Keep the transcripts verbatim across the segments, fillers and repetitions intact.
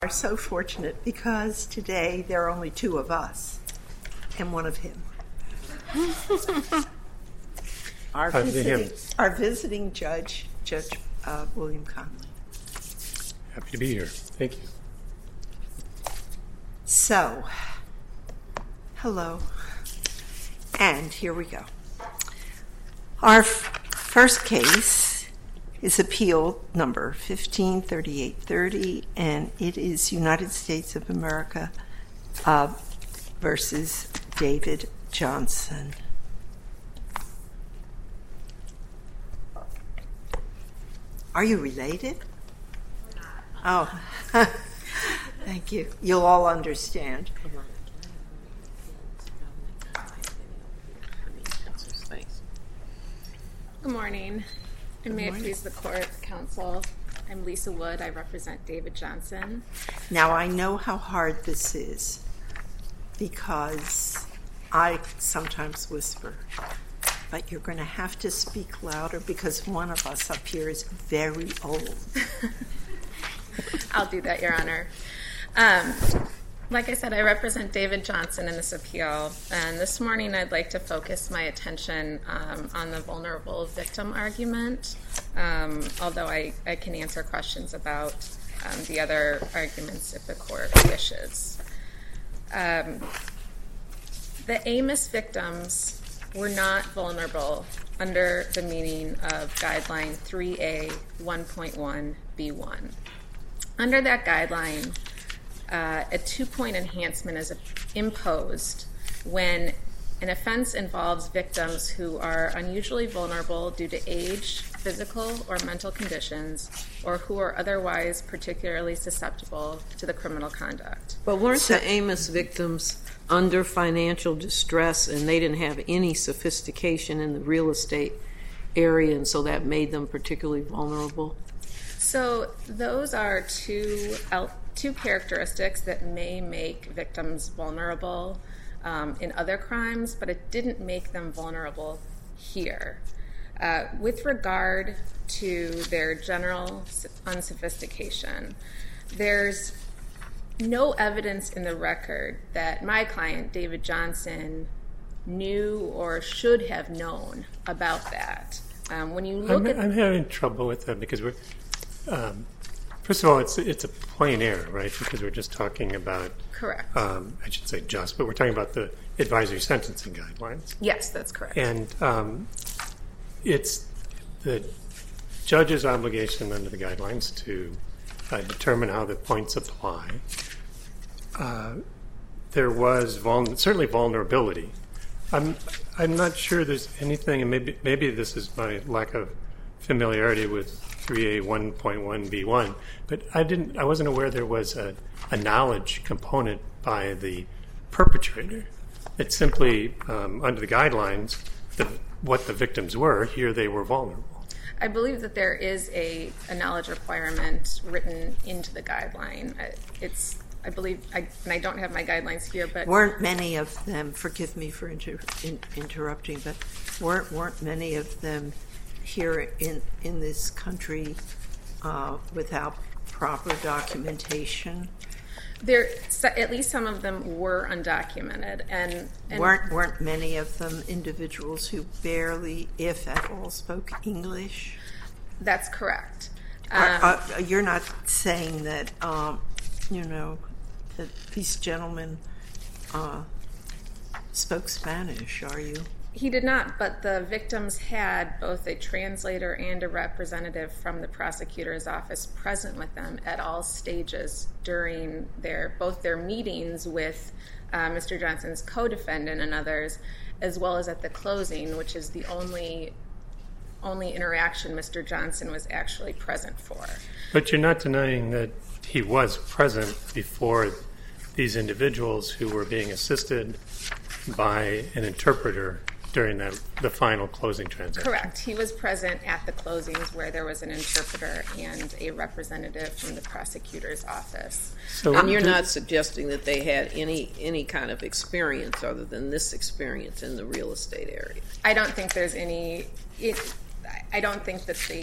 Are so fortunate because today there are only two of us and one of him. our, visiting, our visiting judge, Judge uh, William Conley. Happy to be here. Thank you. So, hello. And here we go. Our f- first case is appeal number fifteen thirty-eight thirty, and it is United States of America uh, versus David Johnson. Are you related? Oh, thank you. You'll all understand. Good morning. And may it please the court, counsel, I'm Lisa Wood. I represent David Johnson. Now, I know how hard this is because I sometimes whisper, but you're going to have to speak louder because one of us up here is very old. I'll do that, Your Honor. Um, like I said, I represent David Johnson in this appeal, and this morning I'd like to focus my attention um, on the vulnerable victim argument, um, although I, I can answer questions about um, the other arguments if the court wishes. Um, the Amos victims were not vulnerable under the meaning of Guideline three A one point one B one. Under that guideline, Uh, a two-point enhancement is imposed when an offense involves victims who are unusually vulnerable due to age, physical or mental conditions, or who are otherwise particularly susceptible to the criminal conduct. But weren't the Amos victims under financial distress and they didn't have any sophistication in the real estate area, and so that made them particularly vulnerable? So those are two out two characteristics that may make victims vulnerable um, in other crimes, but it didn't make them vulnerable here. Uh, with regard to their general unsophistication, there's no evidence in the record that my client, David Johnson, knew or should have known about that. Um, when you look I'm, at... I'm having trouble with that because we're... Um, First of all, it's it's a plain error, right? Because we're just talking about... Correct. Um, I should say just, but we're talking about the advisory sentencing guidelines. Yes, that's correct. And um, it's the judge's obligation under the guidelines to uh, determine how the points apply. Uh, there was vul- certainly vulnerability. I'm I'm not sure there's anything, and maybe maybe this is my lack of familiarity with three A one point one B one, but I didn't. I wasn't aware there was a, a knowledge component by the perpetrator. It's simply um, under the guidelines the, what the victims were. Here they were vulnerable. I believe that there is a, a knowledge requirement written into the guideline. It's, I believe, I, and I don't have my guidelines here, but weren't many of them? Forgive me for inter, in, interrupting, but weren't weren't many of them here in, in this country uh, without proper documentation? There, at least some of them were undocumented, and, and weren't weren't many of them individuals who barely, if at all, spoke English? That's correct. Um, are, are, you're not saying that um, you know that these gentlemen uh, spoke Spanish, are you? He did not, but the victims had both a translator and a representative from the prosecutor's office present with them at all stages during their both their meetings with uh, Mister Johnson's co-defendant and others, as well as at the closing, which is the only only interaction Mister Johnson was actually present for. But you're not denying that he was present before these individuals who were being assisted by an interpreter during the, the final closing transaction. Correct. He was present at the closings where there was an interpreter and a representative from the prosecutor's office. So and you're not suggesting that they had any any kind of experience other than this experience in the real estate area? I don't think there's any... It, I don't think that they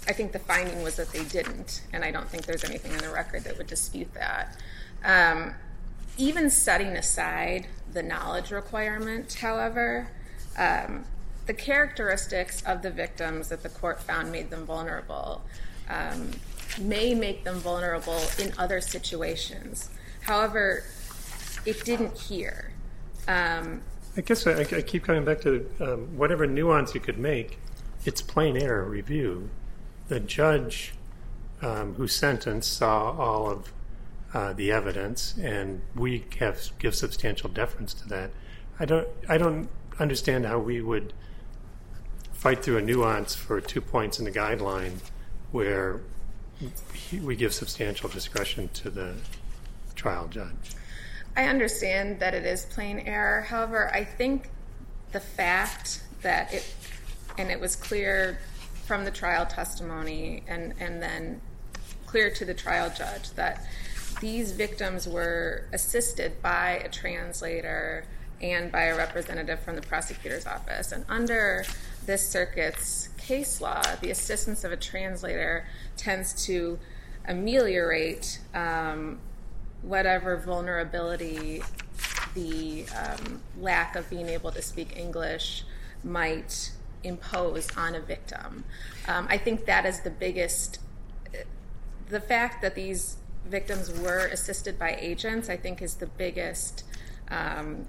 I think the finding was that they didn't, and I don't think there's anything in the record that would dispute that. Um, even setting aside the knowledge requirement, however, um, the characteristics of the victims that the court found made them vulnerable um, may make them vulnerable in other situations. However, it didn't here. Um, I guess I, I keep coming back to um, whatever nuance you could make, it's plain error review. The judge um, who sentenced saw all of uh, the evidence, and we have give substantial deference to that. I don't, I don't understand how we would fight through a nuance for two points in the guideline where we give substantial discretion to the trial judge. I understand that it is plain error. However, I think the fact that it, and it was clear from the trial testimony and, and then clear to the trial judge that these victims were assisted by a translator and by a representative from the prosecutor's office. And under this circuit's case law, the assistance of a translator tends to ameliorate um, whatever vulnerability the um, lack of being able to speak English might impose on a victim. Um, I think that is the biggest, the fact that these victims were assisted by agents, I think is the biggest um,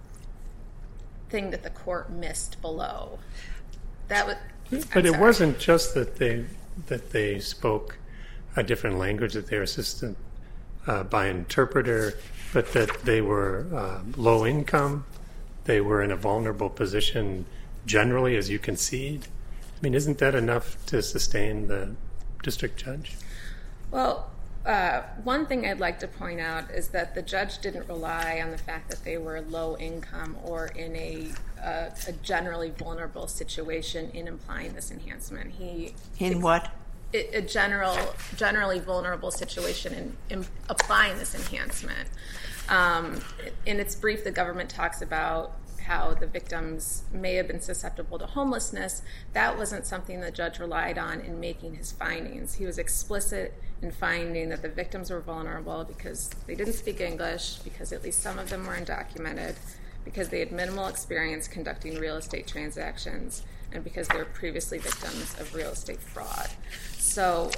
thing that the court missed below. That was, but I'm it sorry. wasn't just that they that they spoke a different language, that they were assisted uh, by an interpreter, but that they were uh, low income, they were in a vulnerable position generally, as you concede. I mean, isn't that enough to sustain the district judge? Well, uh, one thing I'd like to point out is that the judge didn't rely on the fact that they were low income or in a, uh, a generally vulnerable situation in implying this enhancement. He In what? A general, generally vulnerable situation in, in applying this enhancement. Um, in its brief, the government talks about how the victims may have been susceptible to homelessness. That wasn't something the judge relied on in making his findings. He was explicit in finding that the victims were vulnerable because they didn't speak English, because at least some of them were undocumented, because they had minimal experience conducting real estate transactions, and because they were previously victims of real estate fraud. So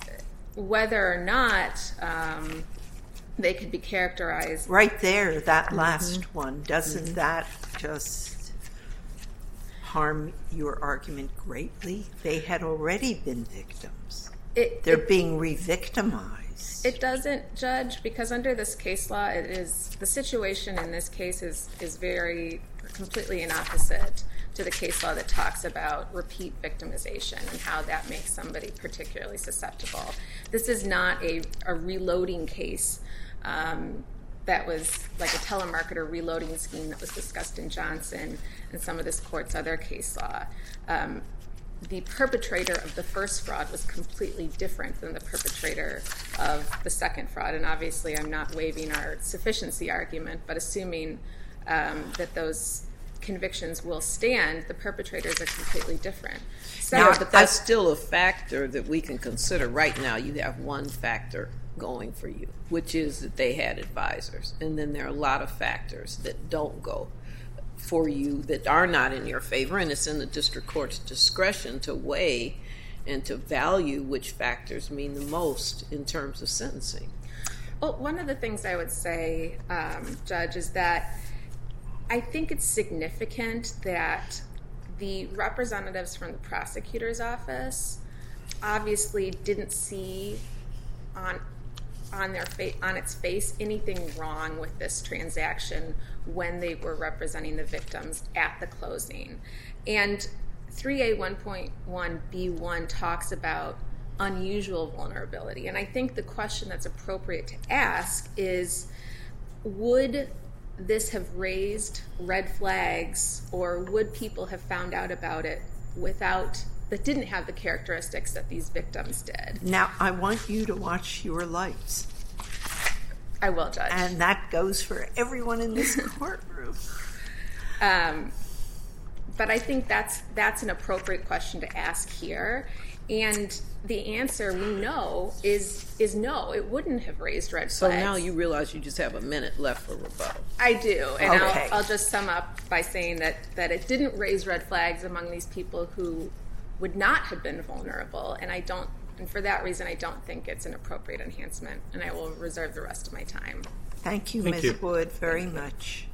whether or not um, they could be characterized... Right there, that last mm-hmm. one, doesn't mm-hmm. that just harm your argument greatly? They had already been victims. It, They're it, being re-victimized. It doesn't, Judge, because under this case law, it is the situation in this case is, is very completely in opposite to the case law that talks about repeat victimization and how that makes somebody particularly susceptible. This is not a, a reloading case um, that was like a telemarketer reloading scheme that was discussed in Johnson and some of this court's other case law. Um, the perpetrator of the first fraud was completely different than the perpetrator of the second fraud. And obviously I'm not waiving our sufficiency argument, but assuming um, that those convictions will stand, the perpetrators are completely different. So, yeah, but that's still a factor that we can consider. Right now you have one factor going for you, which is that they had advisors. And then there are a lot of factors that don't go for you, that are not in your favor, and it's in the district court's discretion to weigh and to value which factors mean the most in terms of sentencing. Well, one of the things I would say, um, Judge, is that I think it's significant that the representatives from the prosecutor's office obviously didn't see on on their fa- on its face anything wrong with this transaction when they were representing the victims at the closing. And three A one point one B one talks about unusual vulnerability. And I think the question that's appropriate to ask is, would this have raised red flags, or would people have found out about it without, that didn't have the characteristics that these victims did? Now, I want you to watch your lights. I will, Judge. And that goes for everyone in this courtroom. Um, but I think that's that's an appropriate question to ask here. And the answer we know is is no. It wouldn't have raised red So flags. now you realize you just have a minute left for rebuttal. I do, and Okay. I'll, I'll just sum up by saying that, that it didn't raise red flags among these people who would not have been vulnerable, and I don't, and for that reason, I don't think it's an appropriate enhancement, and I will reserve the rest of my time. Thank you, Thank Miz you. Wood, very much.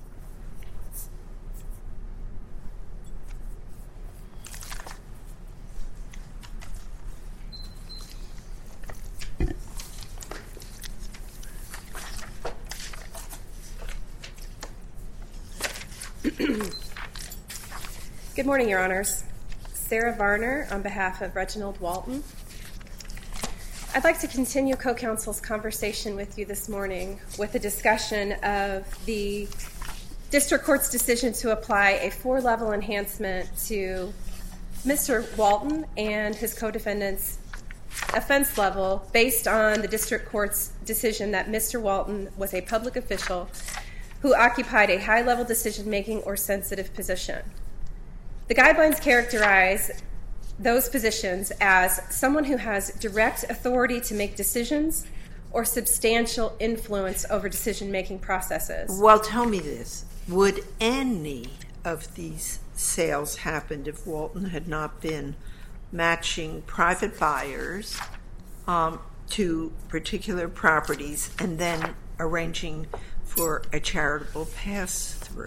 Good morning, Your Honors. Sarah Varner on behalf of Reginald Walton. I'd like to continue co-counsel's conversation with you this morning with a discussion of the district court's decision to apply a four-level enhancement to Mister Walton and his co-defendants' offense level based on the district court's decision that Mister Walton was a public official who occupied a high-level decision-making or sensitive position. The guidelines characterize those positions as someone who has direct authority to make decisions or substantial influence over decision-making processes. Well, tell me this. Would any of these sales happen if Walton had not been matching private buyers um, to particular properties and then arranging for a charitable pass-through?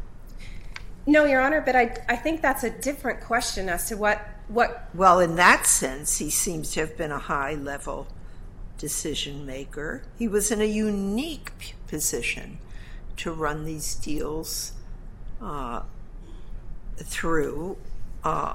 No, Your Honor, but I, I think that's a different question as to what, what... Well, in that sense, he seems to have been a high-level decision maker. He was in a unique p- position to run these deals uh, through uh,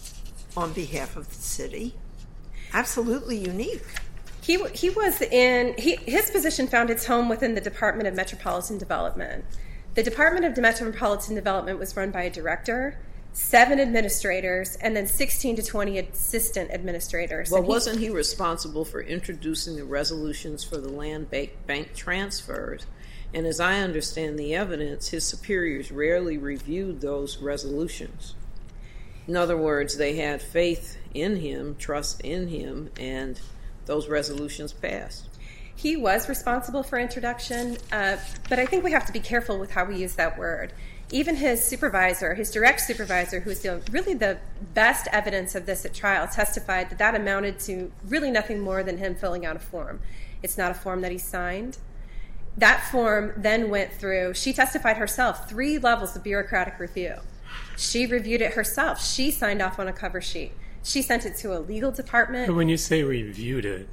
on behalf of the city. Absolutely unique. He, he was in... He, his position found its home within the Department of Metropolitan Development. The Department of Metropolitan Development was run by a director, seven administrators, and then sixteen to twenty assistant administrators. Well, And he- wasn't he responsible for introducing the resolutions for the land bank, bank transfers? And as I understand the evidence, his superiors rarely reviewed those resolutions. In other words, they had faith in him, trust in him, and those resolutions passed. He was responsible for introduction, uh, but I think we have to be careful with how we use that word. Even his supervisor, his direct supervisor, who's the, really the best evidence of this at trial, testified that that amounted to really nothing more than him filling out a form. It's not a form that he signed. That form then went through, she testified herself, three levels of bureaucratic review. She reviewed it herself. She signed off on a cover sheet. She sent it to a legal department. But when you say reviewed it,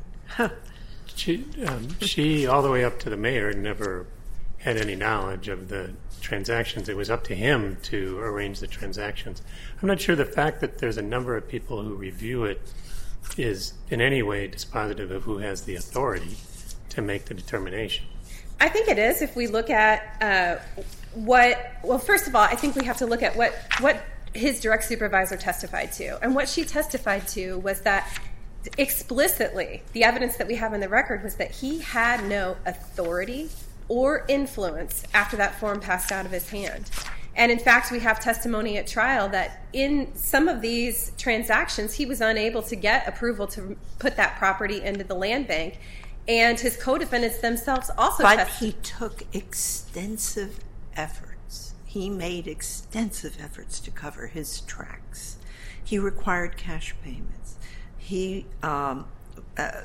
she, um, she, all the way up to the mayor, never had any knowledge of the transactions. It was up to him to arrange the transactions. I'm not sure the fact that there's a number of people who review it is in any way dispositive of who has the authority to make the determination. I think it is if we look at uh, what, well, first of all, I think we have to look at what, what his direct supervisor testified to. And what she testified to was that explicitly, the evidence that we have in the record was that he had no authority or influence after that form passed out of his hand. And in fact, we have testimony at trial that in some of these transactions, he was unable to get approval to put that property into the land bank. And his co-defendants themselves also But testified. he took extensive efforts. He made extensive efforts to cover his tracks. He required cash payments. He um, uh,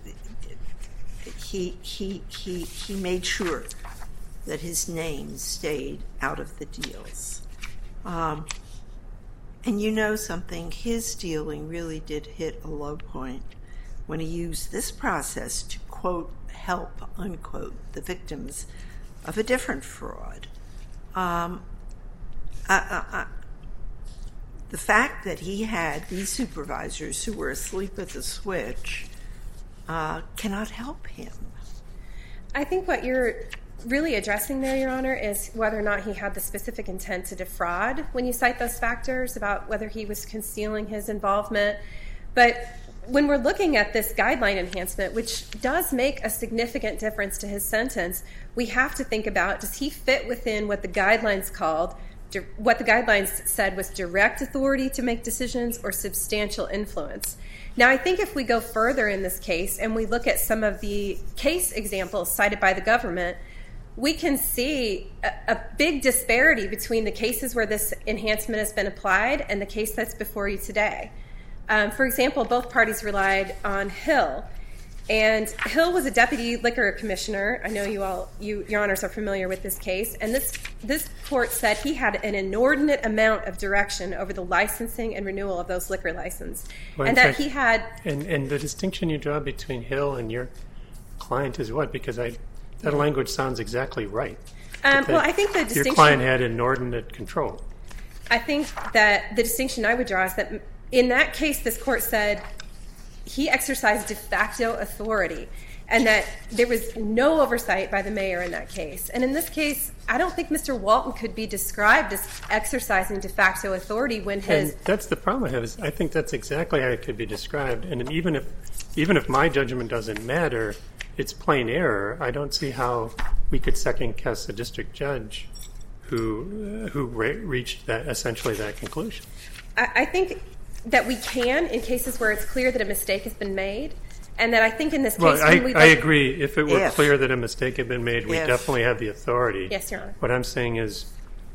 he he he he made sure that his name stayed out of the deals. Um, and you know something, his dealing really did hit a low point when he used this process to, quote, help, unquote, the victims of a different fraud. Um, I, I, I, the fact that he had these supervisors who were asleep at the switch uh, cannot help him. I think what you're really addressing there, Your Honor, is whether or not he had the specific intent to defraud when you cite those factors about whether he was concealing his involvement. But when we're looking at this guideline enhancement, which does make a significant difference to his sentence, we have to think about, does he fit within what the guidelines called what the guidelines said was direct authority to make decisions or substantial influence. Now, I think if we go further in this case and we look at some of the case examples cited by the government, we can see a, a big disparity between the cases where this enhancement has been applied and the case that's before you today. Um, for example, both parties relied on Hill. And Hill was a deputy liquor commissioner. I know you all, you, your honors, are familiar with this case. And this this court said he had an inordinate amount of direction over the licensing and renewal of those liquor licenses, well, and that fact, he had. And and the distinction you draw between Hill and your client is what? Because I that language sounds exactly right. Um, that well, I think the distinction. Your client had inordinate control. I think that the distinction I would draw is that in that case, this court said he exercised de facto authority and that there was no oversight by the mayor in that case. And in this case, I don't think Mister Walton could be described as exercising de facto authority when his... And that's the problem I have. Is I think that's exactly how it could be described. And even if, even if my judgment doesn't matter, it's plain error. I don't see how we could second-guess a district judge who, uh, who re- reached that essentially that conclusion. I, I think that we can in cases where it's clear that a mistake has been made, and that I think in this case... Well, I, when we I look, agree. If it were If. clear that a mistake had been made, we If. definitely have the authority. Yes, Your Honor. What I'm saying is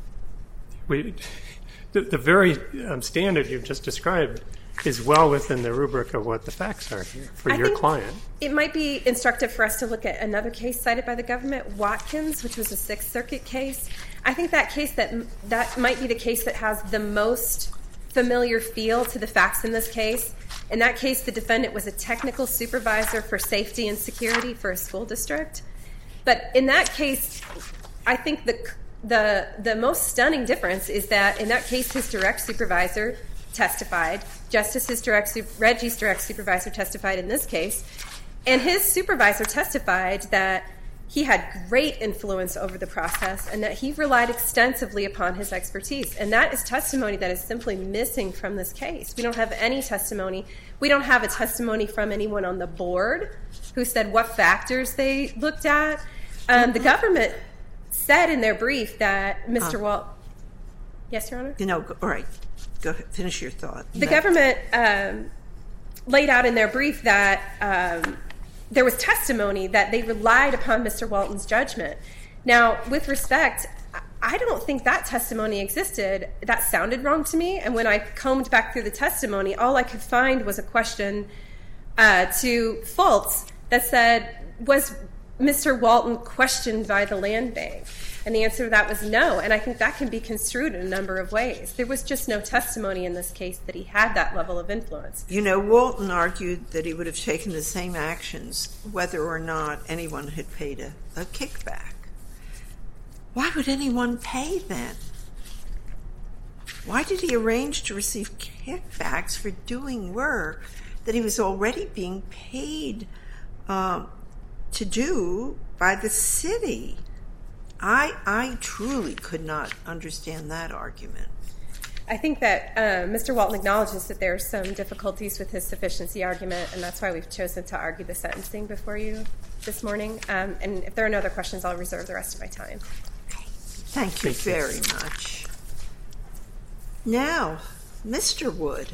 we, the, the very um, standard you've just described is well within the rubric of what the facts are here for I your think client. It might be instructive for us to look at another case cited by the government, Watkins, which was a Sixth Circuit case. I think that case, that that might be the case that has the most familiar feel to the facts in this case. In that case, the defendant was a technical supervisor for safety and security for a school district. But in that case, I think the the the most stunning difference is that in that case, his direct supervisor testified, just as his direct Reggie's direct supervisor testified in this case, and his supervisor testified that he had great influence over the process and that he relied extensively upon his expertise. And that is testimony that is simply missing from this case. We don't have any testimony. We don't have a testimony from anyone on the board who said what factors they looked at. Um, the government said in their brief that Mister Uh, Walt... Yes, Your Honor? You know, all right. Go ahead. Finish your thought. The government um, laid out in their brief that um, there was testimony that they relied upon Mister Walton's judgment. Now, with respect, I don't think that testimony existed. That sounded wrong to me, and when I combed back through the testimony, all I could find was a question uh, to Fultz that said, was Mister Walton questioned by the land bank? And the answer to that was no, and I think that can be construed in a number of ways. There was just no testimony in this case that he had that level of influence. You know, Walton argued that he would have taken the same actions whether or not anyone had paid a, a kickback. Why would anyone pay then? Why did he arrange to receive kickbacks for doing work that he was already being paid uh, to do by the city? I I truly could not understand that argument. I think that uh, Mister Walton acknowledges that there are some difficulties with his sufficiency argument, and that's why we've chosen to argue the sentencing before you this morning. Um, and if there are no other questions, I'll reserve the rest of my time. Thank you very much. Now, Mister Wood.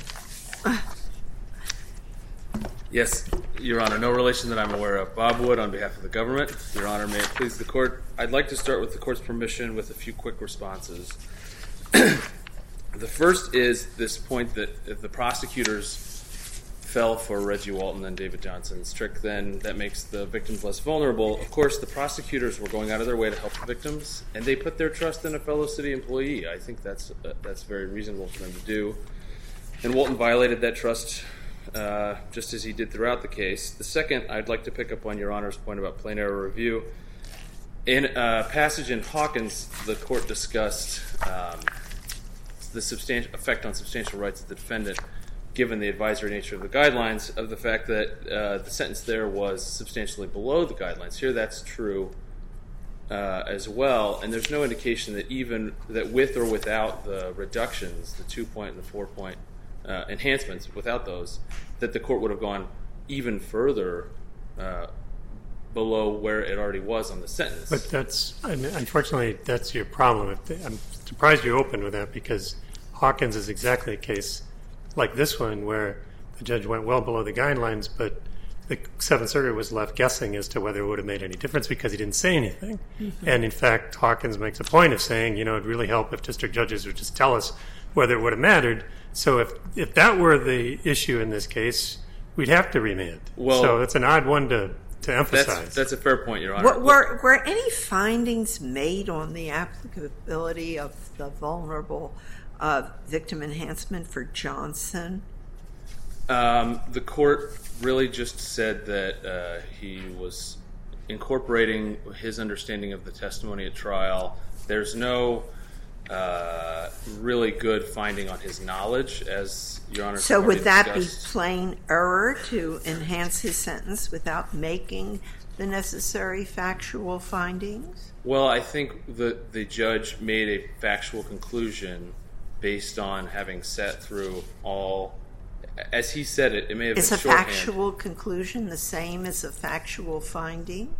Yes, Your Honor, no relation that I'm aware of. Bob Wood on behalf of the government. Your Honor, may it please the court, I'd like to start with the court's permission with a few quick responses. The first is this point that if the prosecutors fell for Reggie Walton and David Johnson's trick, then that makes the victims less vulnerable. Of course, the prosecutors were going out of their way to help the victims, and they put their trust in a fellow city employee. I think that's uh, that's very reasonable for them to do. And Walton violated that trust uh, just as he did throughout the case. The second, I'd like to pick up on Your Honor's point about plain error review. In a passage in Hawkins, the court discussed um, the substantial effect on substantial rights of the defendant, given the advisory nature of the guidelines, of the fact that uh, the sentence there was substantially below the guidelines. Here that's true uh, as well, and there's no indication that even that with or without the reductions, the two-point and the four-point uh, enhancements, without those, that the court would have gone even further uh, below where it already was on the sentence. But that's, I mean, unfortunately, that's your problem. I'm surprised you opened with that, because Hawkins is exactly a case like this one where the judge went well below the guidelines, but the Seventh Circuit was left guessing as to whether it would have made any difference because he didn't say anything. Mm-hmm. And in fact, Hawkins makes a point of saying, you know, it'd really help if district judges would just tell us whether it would have mattered. So if if that were the issue in this case, we'd have to remand. Well, so it's an odd one to, to emphasize. That's, that's a fair point, Your Honor. Were, were, were any findings made on the applicability of the vulnerable uh, victim enhancement for Johnson? Um, the court really just said that uh, he was incorporating his understanding of the testimony at trial. There's no uh, really good finding on his knowledge, as Your Honor. So would that be plain error to enhance his sentence without making the necessary factual findings? Well, I think the the judge made a factual conclusion based on having sat through all. As he said it, it may have Is been a shorthand. factual conclusion the same as a factual finding?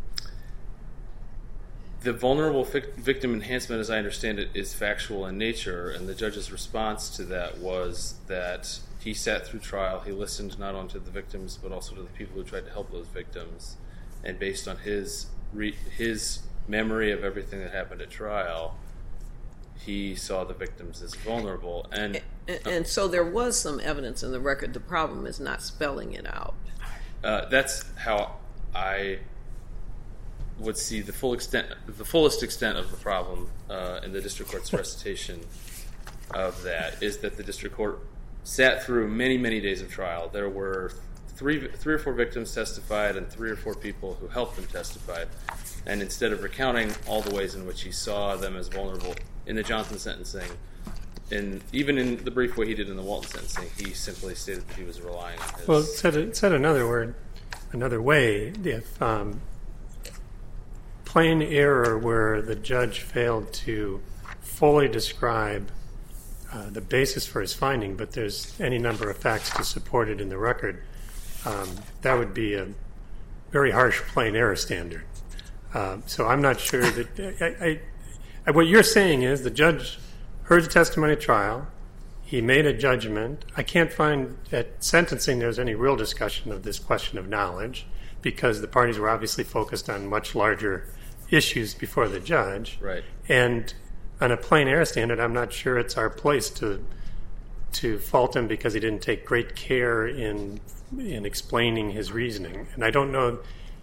The vulnerable fic- victim enhancement, as I understand it, is factual in nature, and the judge's response to that was that he sat through trial, he listened not only to the victims, but also to the people who tried to help those victims, and based on his re- his memory of everything that happened at trial, he saw the victims as vulnerable. And, and, and so there was some evidence in the record. The problem is not spelling it out. Uh, that's how I would see the full extent, the fullest extent of the problem uh, in the district court's recitation of that is that the district court sat through many, many days of trial. There were three, three or four victims testified and three or four people who helped them testified. And instead of recounting all the ways in which he saw them as vulnerable in the Johnson sentencing, and even in the brief way he did in the Walton sentencing, he simply stated that he was relying on his... Well, it said, it said another word, another way, if um, plain error where the judge failed to fully describe uh, the basis for his finding, but there's any number of facts to support it in the record, um, that would be a very harsh plain error standard. Uh, so I'm not sure that... I, I, what you're saying is the judge heard the testimony at trial, he made a judgment. I can't find at sentencing there's any real discussion of this question of knowledge because the parties were obviously focused on much larger issues before the judge. Right. And on a plain error standard, I'm not sure it's our place to to fault him because he didn't take great care in in explaining his reasoning. And I don't know...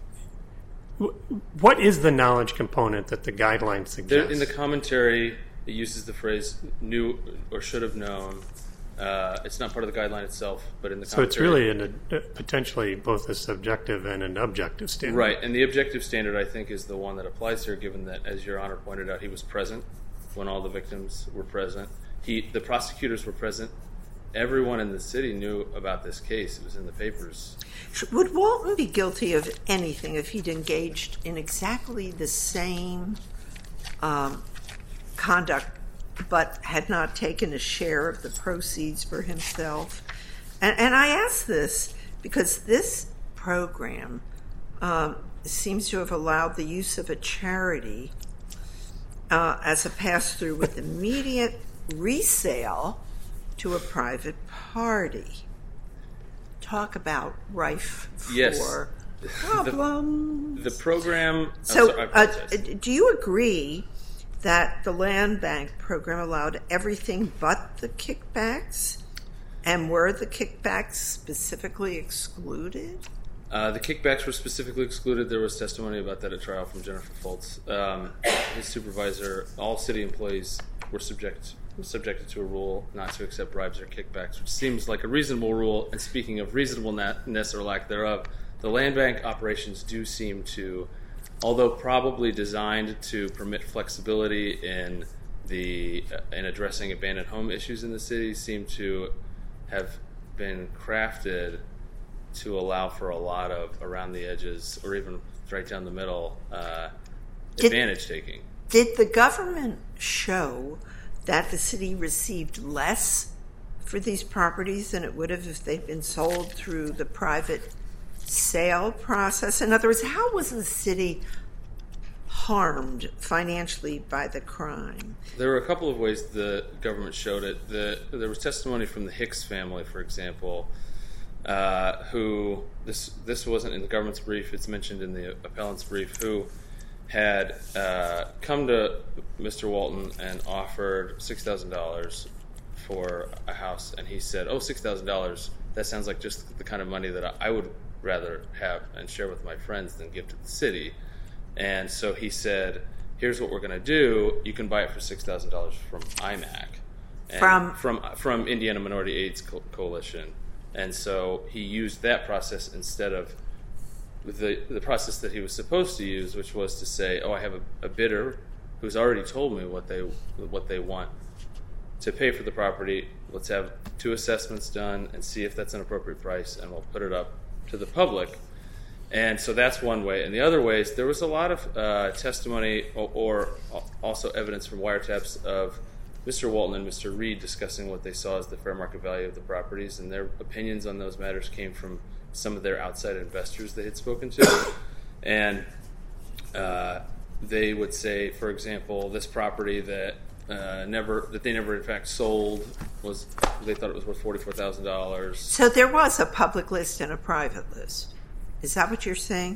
What is the knowledge component that the guidelines suggest? There, in the commentary, it uses the phrase "knew" or "should have known." Uh, it's not part of the guideline itself, but in the so commentary, it's really an, a, potentially both a subjective and an objective standard. Right, and the objective standard, I think, is the one that applies here, given that, as Your Honor pointed out, he was present when all the victims were present. He, the prosecutors were present. Everyone in the city knew about this case. It was in the papers. Would Walton be guilty of anything if he'd engaged in exactly the same um, conduct but had not taken a share of the proceeds for himself? And, and I ask this because this program um, seems to have allowed the use of a charity uh, as a pass-through with immediate resale to a private party. Talk about rife for Yes. problems. The, the program... So, oh, sorry, I uh, apologize. do you agree that the land bank program allowed everything but the kickbacks? And were the kickbacks specifically excluded? Uh, the kickbacks were specifically excluded. There was testimony about that at trial from Jennifer Foltz. Um, his supervisor, all city employees were subject subjected to a rule not to accept bribes or kickbacks, which seems like a reasonable rule. And speaking of reasonableness or lack thereof, the land bank operations do seem to, although probably designed to permit flexibility in the uh, in addressing abandoned home issues in the city, seem to have been crafted to allow for a lot of around the edges or even right down the middle uh, advantage taking. Did the government show that the city received less for these properties than it would have if they'd been sold through the private sale process? In other words, how was the city harmed financially by the crime? There were a couple of ways the government showed it. The, there was testimony from the Hicks family, for example, uh, who, this this wasn't in the government's brief, it's mentioned in the appellant's brief, who had uh, come to Mister Walton and offered six thousand dollars for a house, and he said, oh, six thousand dollars, that sounds like just the kind of money that I would rather have and share with my friends than give to the city. And so he said, here's what we're going to do. You can buy it for six thousand dollars from I M A C. And From? From from Indiana Minority AIDS Co- Coalition. And so he used that process instead of the the process that he was supposed to use, which was to say, oh, I have a, a bidder who's already told me what they what they want to pay for the property. Let's have two assessments done and see if that's an appropriate price, and we'll put it up to the public. And so that's one way. And the other ways, there was a lot of uh, testimony or, or also evidence from wiretaps of Mister Walton and Mister Reed discussing what they saw as the fair market value of the properties, and their opinions on those matters came from some of their outside investors they had spoken to. And uh, they would say, for example, this property that uh, never that they never in fact sold was, they thought it was worth forty-four thousand dollars. So there was a public list and a private list. Is that what you're saying?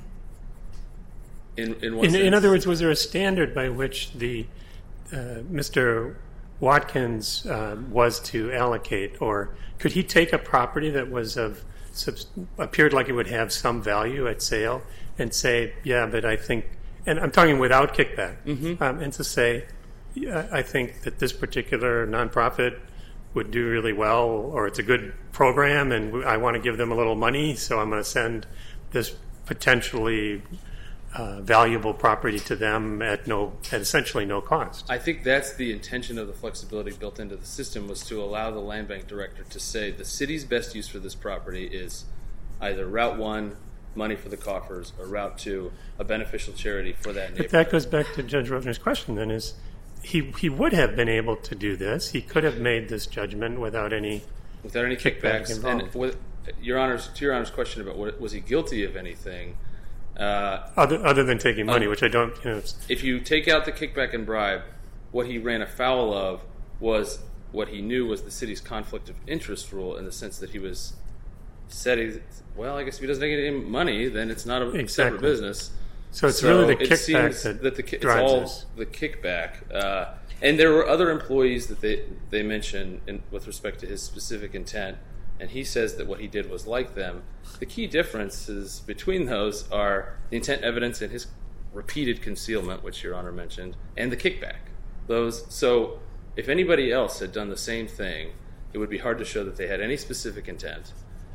In in, what In, sense? in other words, was there a standard by which the uh, Mister Watkins uh, was to allocate, or could he take a property that was of subs- appeared like it would have some value at sale and say, yeah, but I think, and I'm talking without kickback, Mm-hmm. um, and to say, yeah, I think that this particular nonprofit would do really well, or it's a good program, and I want to give them a little money, so I'm going to send this potentially uh, valuable property to them at no, at essentially no cost. I think that's the intention of the flexibility built into the system, was to allow the land bank director to say the city's best use for this property is either Route one, money for the coffers, or Route two, a beneficial charity for that neighborhood. But that goes back to Judge Rovner's question then, is he, he would have been able to do this. He could have made this judgment without any without any kickback kickbacks. involved. And with, your Honor's, to your Honor's question about what, was he guilty of anything, uh, other, other than taking money, Um, which I don't, you know, it's, if you take out the kickback and bribe, what he ran afoul of was what he knew was the city's conflict of interest rule, in the sense that he was setting, well, I guess if he doesn't take any money, then it's not a Exactly. separate business. so it's really the it kickback seems that, that the, ki- it's drives all this. the kickback. Uh, and there were other employees that they, they mentioned in, with respect to his specific intent, and he says that what he did was like them. The key differences between those are the intent evidence and his repeated concealment, which Your Honor mentioned, and the kickback. Those. So if anybody else had done the same thing, it would be hard to show that they had any specific intent.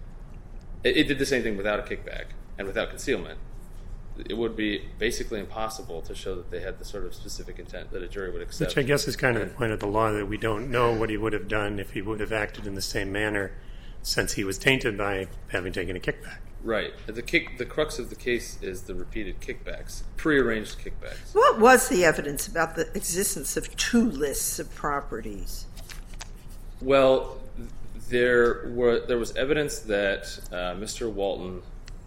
It, it did the same thing without a kickback and without concealment. It would be basically impossible to show that they had the sort of specific intent that a jury would accept. Which I guess is kind of the point of the law, that we don't know what he would have done if he would have acted in the same manner, since he was tainted by having taken a kickback. Right. The kick, the crux of the case is the repeated kickbacks, prearranged kickbacks. What was the evidence about the existence of two lists of properties? Well, there were there was evidence that uh, Mister Walton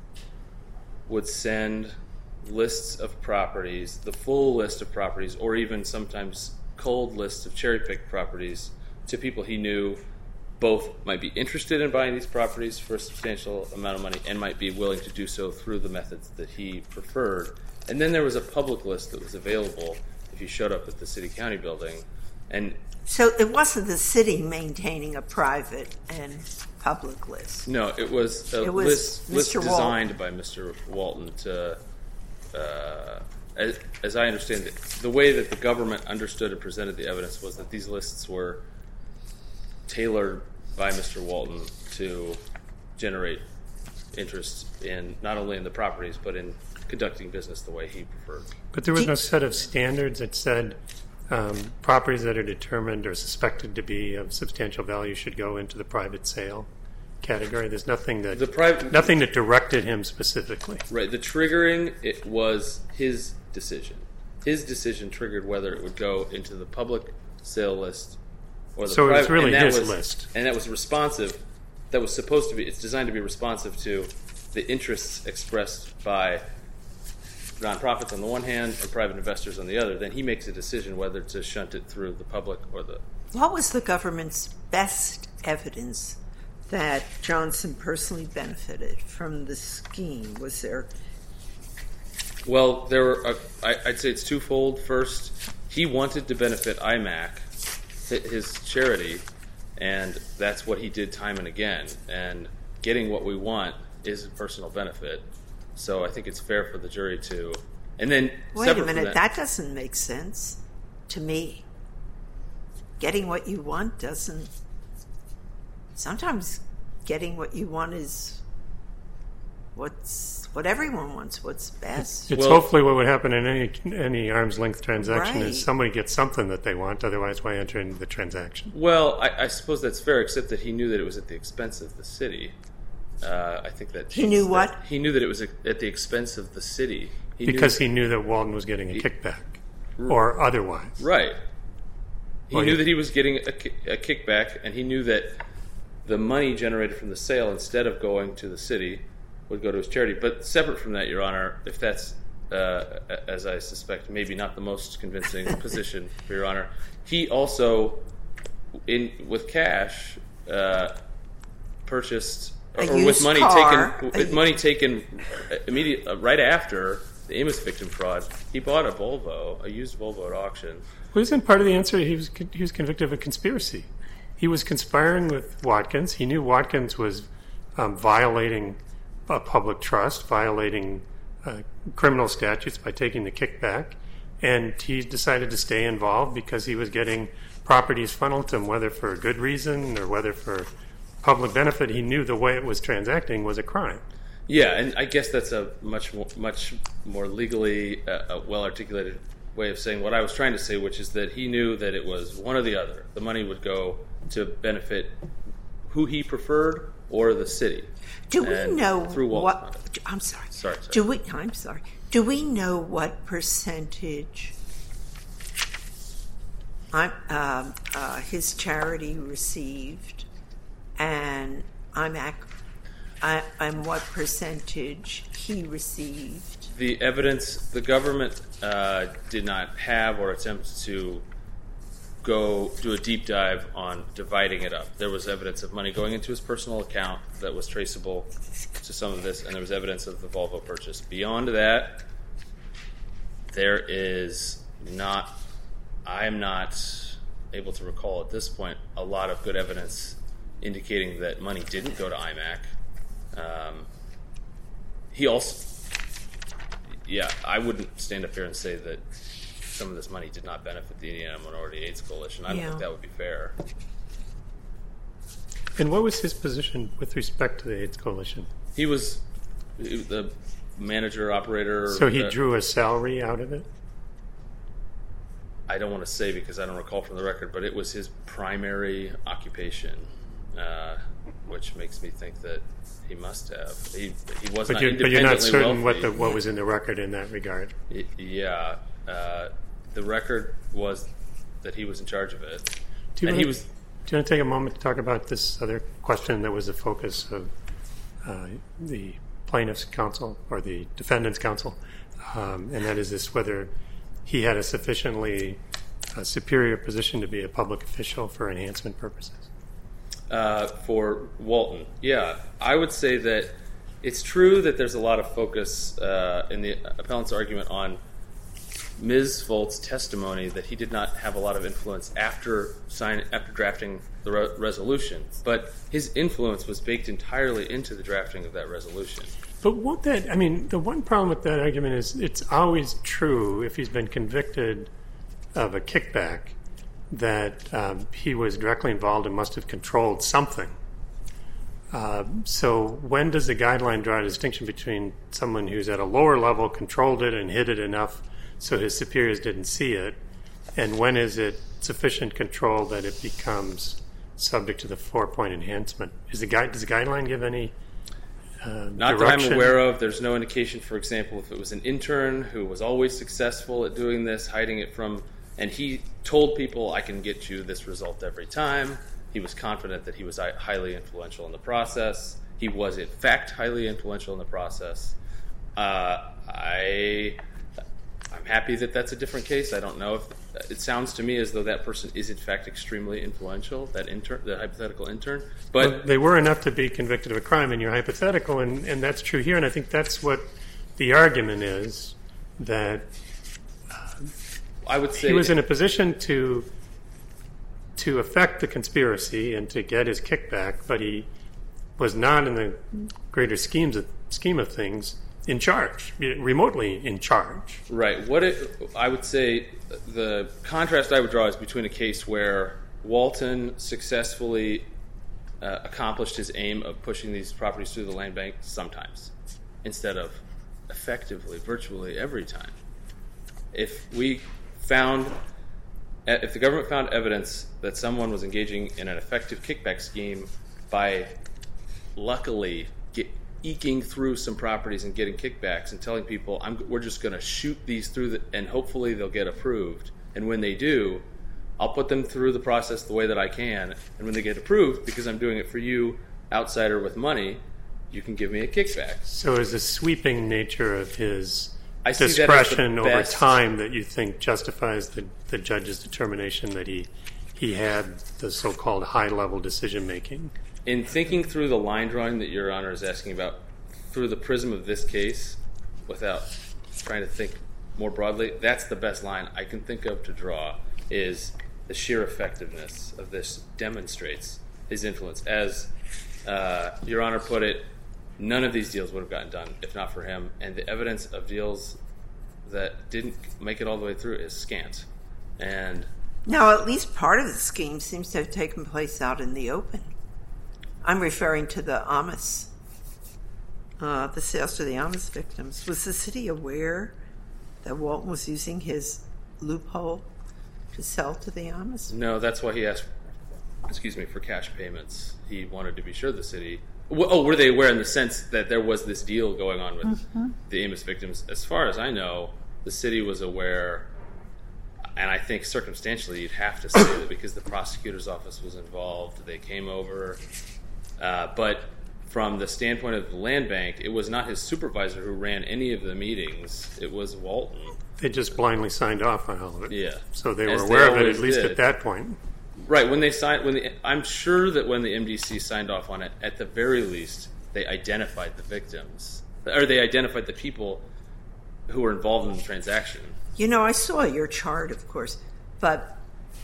would send lists of properties, the full list of properties, or even sometimes cold lists of cherry-picked properties, to people he knew both might be interested in buying these properties for a substantial amount of money and might be willing to do so through the methods that he preferred. And then there was a public list that was available if you showed up at the city-county building. And So it wasn't the city maintaining a private and public list. no, it was a It was list, list Mister Walton. designed by Mister Walton to, uh, as, as I understand it, the way that the government understood and presented the evidence was that these lists were tailored by Mister Walton to generate interest in not only in the properties but in conducting business the way he preferred. But there was no set of standards that said um, properties that are determined or suspected to be of substantial value should go into the private sale category. There's nothing that The private, nothing that directed him specifically. right? The triggering, it was his decision. His decision triggered whether it would go into the public sale list or the So private. it's really and that his was, list. and that was responsive. That was supposed to be. It's designed to be responsive to the interests expressed by nonprofits on the one hand and private investors on the other, then he makes a decision whether to shunt it through the public or the... What was the government's best evidence that Johnson personally benefited from the scheme? Was there... Well, there were, uh, I, I'd say it's twofold. First, he wanted to benefit I MAC, his charity, and that's what he did time and again. And getting what we want is a personal benefit. So I think it's fair for the jury to... And then Wait a from minute, that, that doesn't make sense to me. Getting what you want doesn't... Sometimes getting what you want is what's what everyone wants, what's best. It's Well- hopefully what would happen in any any arm's length transaction Right. is somebody gets something that they want, otherwise why enter into the transaction? Well, I, I suppose that's fair, except that he knew that it was at the expense of the city. Uh, I think that He knew what? He knew that it was at the expense of the city. He Because knew, he knew that Walton was getting a kickback, or otherwise. right. He Well, knew he- that he was getting a, ki- a kickback, and he knew that the money generated from the sale, instead of going to the city, would go to his charity. But separate from that, Your Honor, if that's, uh, as I suspect, maybe not the most convincing position for Your Honor, he also, in with cash, uh, purchased A or with used money car. taken A with u- money taken immediate uh, right after the Amos victim fraud. He bought a Volvo, a used Volvo at auction. Well, isn't part of the answer he was he was convicted of a conspiracy? He was conspiring with Watkins. He knew Watkins was um, violating a public trust, violating uh, criminal statutes by taking the kickback, and he decided to stay involved because he was getting properties funneled to him, whether for a good reason or whether for public benefit. He knew the way it was transacting was a crime. Yeah, and I guess that's a much more, much more legally uh, well articulated way of saying what I was trying to say, which is that he knew that it was one or the other. The money would go to benefit who he preferred or the city. Do we And know through Walton's what... conduct. I'm sorry. Sorry, sorry. Do we... I'm sorry. Do we know what percentage I'm, um, uh, his charity received and I'm ac- I, and what percentage he received? The evidence, the government uh, did not have or attempt to go do a deep dive on dividing it up. There was evidence of money going into his personal account that was traceable to some of this, and there was evidence of the Volvo purchase. Beyond that, there is not, I am not able to recall at this point a lot of good evidence indicating that money didn't go to I MAC. Um, he also, yeah, I wouldn't stand up here and say that some of this money did not benefit the Indiana Minority AIDS Coalition. I don't Yeah. think that would be fair. And what was his position with respect to the AIDS Coalition? He was he was the manager, operator. So he uh, drew a salary out of it? I don't want to say because I don't recall from the record, but it was his primary occupation, uh, which makes me think that he must have. He, he was But not you're, but you're not independently certain what, wealthy. the, what was in the record in that regard. Y- Yeah, uh, the record was that he was in charge of it, Do you and wanna- he was. Do you want to take a moment to talk about this other question that was the focus of uh, the plaintiff's counsel or the defendant's counsel, um, and that is this whether he had a sufficiently uh, superior position to be a public official for enhancement purposes? Uh, for Walton, yeah, I would say that it's true that there's a lot of focus uh, in the appellant's argument on Miz Volt's testimony that he did not have a lot of influence after sign after drafting the re- resolution, but his influence was baked entirely into the drafting of that resolution. But won't that, I mean, the one problem with that argument is it's always true if he's been convicted of a kickback that um, he was directly involved and must have controlled something. Uh, so when does the guideline draw a distinction between someone who's at a lower level, controlled it and hid it enough so his superiors didn't see it, and when is it sufficient control that it becomes subject to the four-point enhancement? Is the guide, does the guideline give any uh, Not direction? that I'm aware of. There's no indication, for example, if it was an intern who was always successful at doing this, hiding it from, and he told people, I can get you this result every time. He was confident that he was highly influential in the process. He He was, in fact, highly influential in the process. Uh, I, I'm happy that that's a different case. I don't know if it sounds to me as though that person is, in fact, extremely influential, that intern, the hypothetical intern. But well, they were enough to be convicted of a crime in your hypothetical, and, and that's true here. And I think that's what the argument is, that uh, I would say he was in a position to to affect the conspiracy and to get his kickback, but he was not in the greater schemes of, scheme of things in charge, remotely in charge. Right. What it, I would say the contrast I would draw is between a case where Walton successfully uh, accomplished his aim of pushing these properties through the land bank sometimes, instead of effectively, virtually every time. If we found, if the government found evidence that someone was engaging in an effective kickback scheme by luckily get, eking through some properties and getting kickbacks and telling people, I'm, we're just going to shoot these through the, and hopefully they'll get approved. And when they do, I'll put them through the process the way that I can. And when they get approved, because I'm doing it for you, outsider with money, you can give me a kickback. So is the sweeping nature of his I see discretion that as the over best. time that you think justifies the, the judge's determination that he he had the so-called high-level decision-making? In thinking through the line drawing that Your Honor is asking about through the prism of this case, without trying to think more broadly, that's the best line I can think of to draw, is the sheer effectiveness of this demonstrates his influence. As uh, Your Honor put it, none of these deals would have gotten done if not for him, and the evidence of deals that didn't make it all the way through is scant. And now, at least part of the scheme seems to have taken place out in the open. I'm referring to the Amos, uh, the sales to the Amos victims. Was the city aware that Walton was using his loophole to sell to the Amos? no, that's why he asked, excuse me, for cash payments. He wanted to be sure the city. Oh, were they aware in the sense that there was this deal going on with mm-hmm. the Amos victims? As far as I know, the city was aware, and I think circumstantially you'd have to say that because the prosecutor's office was involved, they came over. Uh, but from the standpoint of the land bank, it was not his supervisor who ran any of the meetings. It was Walton. They just blindly signed off on all of it. Yeah. So they As were they aware of it, always at least did. at that point. Right, when they signed, when the, I'm sure that when the M D C signed off on it, at the very least, they identified the victims, or they identified the people who were involved in the transaction. You know, I saw your chart, of course, but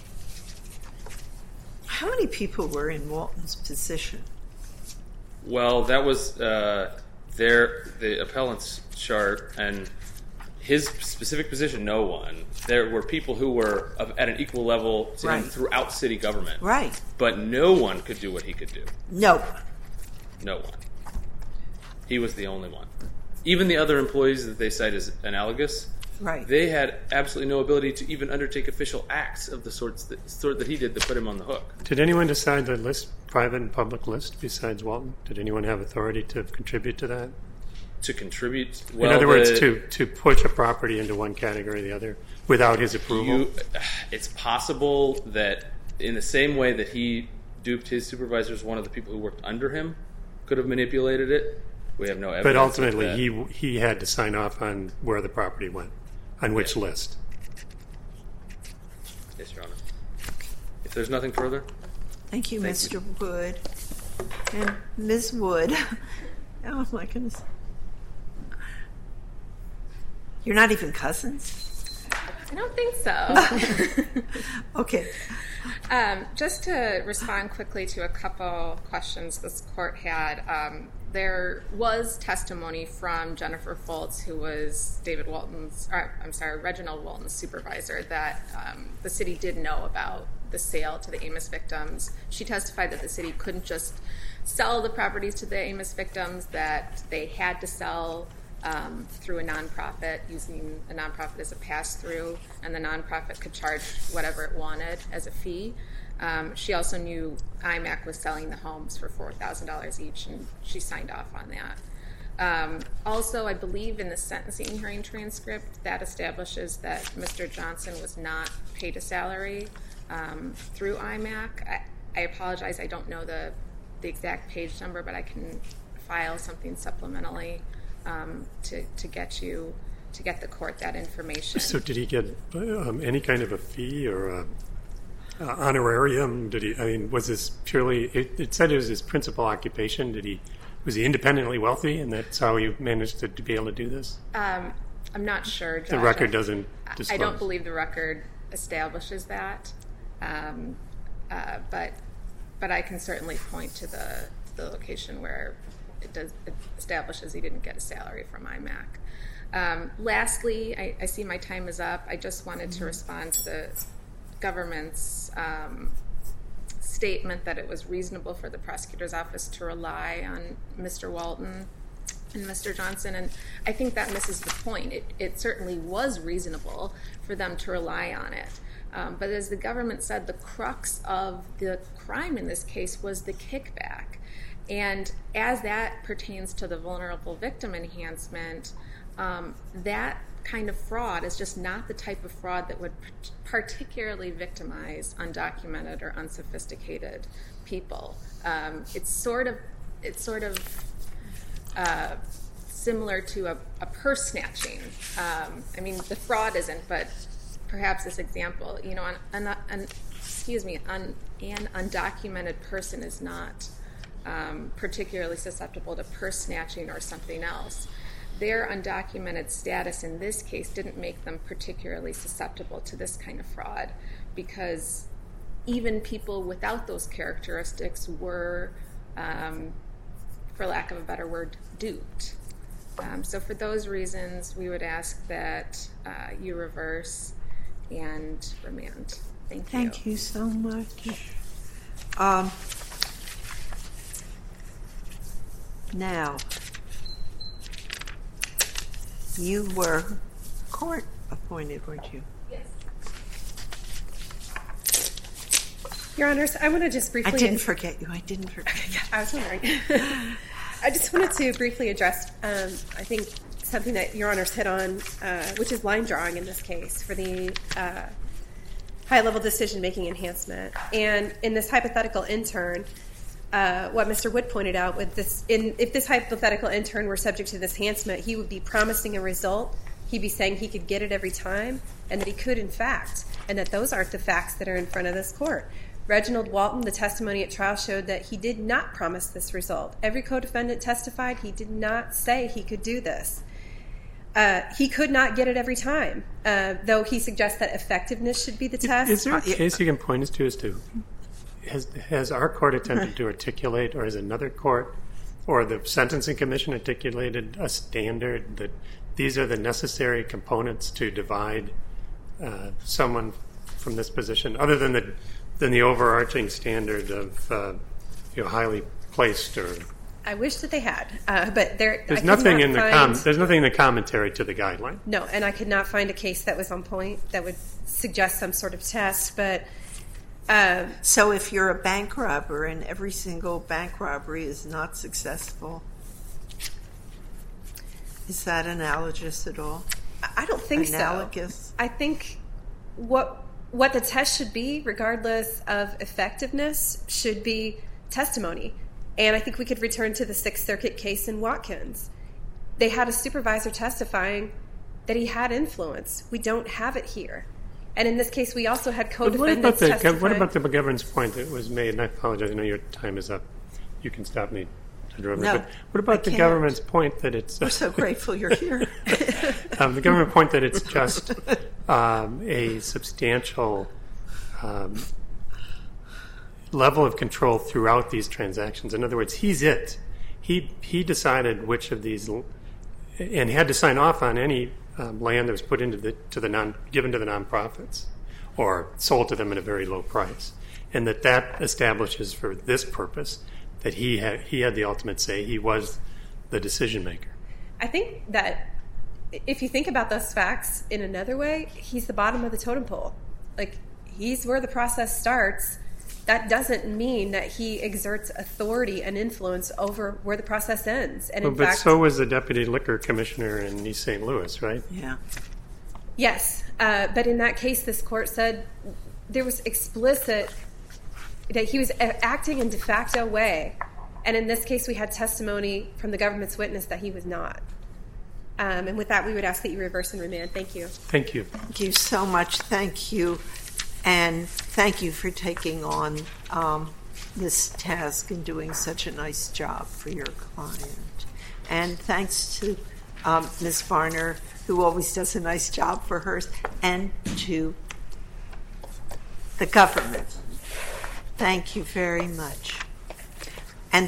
how many people were in Walton's position? Well, that was uh, their the appellant's chart, and his specific position, no one. There were people who were of, at an equal level to him Right. throughout city government. Right. But no one could do what he could do. No. No one. He was the only one. Even the other employees that they cite as analogous, Right. they had absolutely no ability to even undertake official acts of the sorts that, sort that he did that put him on the hook. Did anyone decide the list, private and public list, besides Walton? Did anyone have authority to contribute to that? To contribute, well, in other words, the, to, to push a property into one category or the other without his approval? You, it's possible that in the same way that he duped his supervisors, one of the people who worked under him could have manipulated it. We have no evidence. But ultimately, of that. he he had to sign off on where the property went, on which Yeah. list. Yes, Your Honor. If there's nothing further, Thank you, Thank Mister Wood. And Miz Wood. Oh, my goodness. You're not even cousins? I don't think so. Okay. Um, just to respond quickly to a couple questions this court had, um, there was testimony from Jennifer Foltz, who was David Walton's, or, I'm sorry, Reginald Walton's supervisor, that um, the city did know about the sale to the Amos victims. She testified that the city couldn't just sell the properties to the Amos victims, that they had to sell Um, through a nonprofit, using a nonprofit as a pass-through, and the nonprofit could charge whatever it wanted as a fee. Um, she also knew I MAC was selling the homes for four thousand dollars each, and she signed off on that. Um, also, I believe in the sentencing hearing transcript, that establishes that Mister Johnson was not paid a salary um, through I MAC. I, I apologize, I don't know the, the exact page number, but I can file something supplementally um, to, to get you, to get the court that information. So did he get um, any kind of a fee or a, a honorarium? Did he? I mean, was this purely? It, it said it was his principal occupation. Did he? Was he independently wealthy, and that's how he managed to, to be able to do this? Um, I'm not sure, Judge. The record doesn't disclose. I don't believe the record establishes that, um, uh, but but I can certainly point to the the location where it does it establishes he didn't get a salary from I M A C. Um, lastly, I, I see my time is up. I just wanted to respond to the government's um, statement that it was reasonable for the prosecutor's office to rely on Mister Walton and Mister Johnson, and I think that misses the point. It, it certainly was reasonable for them to rely on it. Um, but as the government said, the crux of the crime in this case was the kickback. And as that pertains to the vulnerable victim enhancement, um, that kind of fraud is just not the type of fraud that would particularly victimize undocumented or unsophisticated people. Um, it's sort of, it's sort of uh, similar to a, a purse snatching. Um, I mean, the fraud isn't, but perhaps this example, you know, an, an, an excuse me, an, an undocumented person is not um, particularly susceptible to purse snatching or something else. Their undocumented status in this case didn't make them particularly susceptible to this kind of fraud, because even people without those characteristics were, um, for lack of a better word, duped. Um, so for those reasons, we would ask that uh, you reverse and remand. Thank you. Thank you so much. Um, now, you were court appointed, weren't you? Yes. Your Honors, I want to just briefly... I didn't forget you. I didn't forget you. I was wondering. I just wanted to briefly address, um, I think, something that Your Honors hit on, uh, which is line drawing in this case for the uh, high-level decision-making enhancement. And in this hypothetical intern, uh, what Mister Wood pointed out, with this, in, if this hypothetical intern were subject to this enhancement, he would be promising a result. He'd be saying he could get it every time, and that he could, in fact, and that those aren't the facts that are in front of this court. Reginald Walton, the testimony at trial showed that he did not promise this result. Every co-defendant testified he did not say he could do this. Uh, he could not get it every time, uh, though he suggests that effectiveness should be the test. Is there a case you can point us to as to, has, has our court attempted to articulate, or has another court or the Sentencing Commission articulated a standard that these are the necessary components to divide uh, someone from this position, other than the than the overarching standard of uh, you know, highly placed or... I wish that they had, uh, but there. There's I could nothing not in the find, com- there's nothing in the commentary to the guideline. No, and I could not find a case that was on point that would suggest some sort of test. But uh, So if you're a bank robber and every single bank robbery is not successful, is that analogous at all? I don't think Analogous? so. I think what what the test should be, regardless of effectiveness, should be testimony. And I think we could return to the Sixth Circuit case in Watkins. They had a supervisor testifying that he had influence. We don't have it here. And in this case, we also had co-defendants what about the, testifying. What about the government's point that was made, and I apologize, I know your time is up. You can stop me. No, but what about I the can't. government's point that it's... We're so grateful you're here. um, the government point that it's just um, a substantial um, level of control throughout these transactions. In other words, he's it. He he decided which of these, and had to sign off on any um, land that was put into the to the non given to the nonprofits or sold to them at a very low price, and that that establishes for this purpose that he had he had the ultimate say. He was the decision maker. I think that if you think about those facts in another way, he's the bottom of the totem pole. Like, he's where the process starts. That doesn't mean that he exerts authority and influence over where the process ends. And in well, but fact, so was the deputy liquor commissioner in East Saint Louis, right? Yeah. yes, uh, but in that case, this court said there was explicit that he was acting in de facto way And in this case, we had testimony from the government's witness that he was not. Um, and with that, we would ask that you reverse and remand. Thank you. Thank you. Thank you so much. Thank you. And thank you for taking on um, this task and doing such a nice job for your client. And thanks to um, Miz Varner, who always does a nice job for hers, and to the government. Thank you very much.